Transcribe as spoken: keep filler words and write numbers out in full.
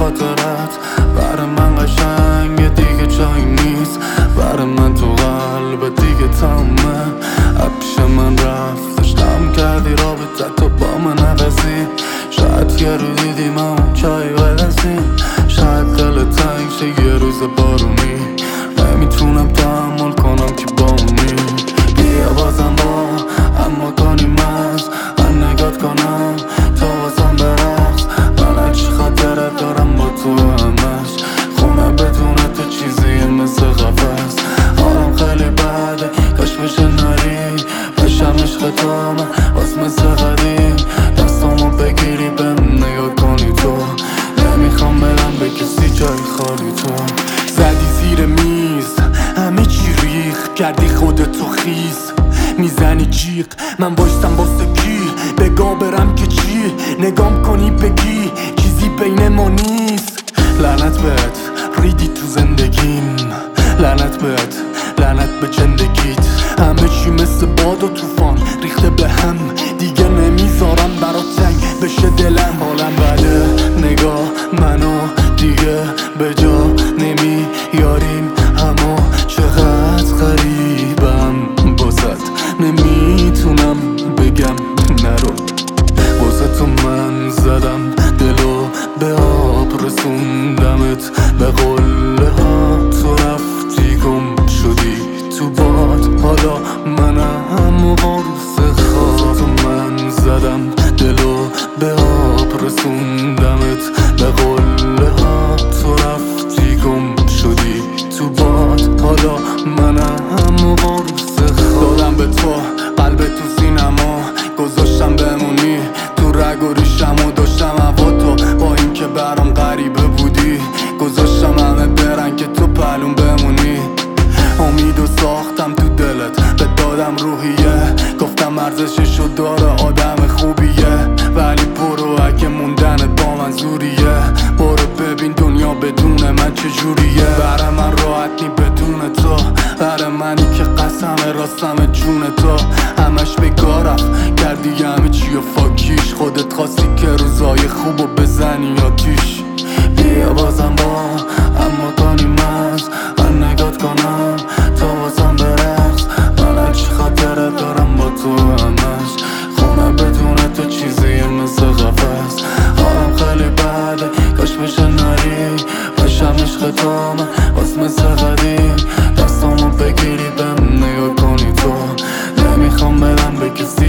خاطرت برای من قشنگه دیگه جایی نیست، برای من تو قلب دیگه تمومه. پیش من رفت داشتم کردی رابطه تو با من عوضی، شاید یه رو دیدی ما اون چای بدستیم، شاید دل تنگ شه یه روز بارونی، نمیتونم تحمل کنم که با اونی. بیا بازم با اما کنیم از من نگات کنم تو واسم برقص، من چی خاطرت دارم با تو همش، خونه بدون تو چیزی مثل قفص. حالم خیلی بده کاش میشه نری بشم عشق تو من باز مثل قدیم، دستامو بگیری بهم نگاه کنی تو، نمیخوام برم به کسی جای خالی تو. زدی زیر میز همه چی ریخ کردی خودتو خیز، میزنی جیغ من باشتم واسه کی بگا برم که چی، نگام کنی بگی چیزی بین ما نیست. لعنت بهت ریدی تو زندگیم، لعنت بهت لعنت به زندگیت، همه چی مثل باد و طوفان ریخته به هم، دیگه نمیذارم برات تنگ بشه دلم. حالم بده نگاه منو دیگه به جا نمیاریم، اما چقدر غریبم باست نمیتونم بگم نرو. واسه تو من زدم دلو به آب رسوندمت به قله ها، تو رفتی گم شدی تو باد، حالا منم قرص خواب. تو من زدم دلو به آب رسوندمت به قله ها، تو رفتی گم شدی تو باد، حالا منم قرص خواب. دادم به تو قلب تو سینما گذاشتم بمونی، تو رگ و ریشم و داشتم هوا تو، با این که برام غریبه بودی گذاشتم همه برن که تو پلون بمونی. امیدو ساختم تو دلت به دادم روحیه، گفتم ارزششو داره آدم خوبیه، ولی برو اگه موندنت با من زوریه، برو ببین دنیا بدون من چجوریه. برای من راحت نی بدون تو، برای منی که قسم راستم جون تو، همش بگاه رفت کردی همه چی و فاکیش، خودت خواستی که روزای خوبو بزنی آتیش. بیا بازم با اما کنیم از من نگات کنم تو واسم برقص، من چی خاطرت دارم با تو همش، خونه بدون تو چیزی مثل قفص. حالم خیلی بده کاش میشه نری بشم عشق تو من باز مثل قدیم، دستامو بگیری بهم نگاه کنی تو، نمیخوام برم به کسی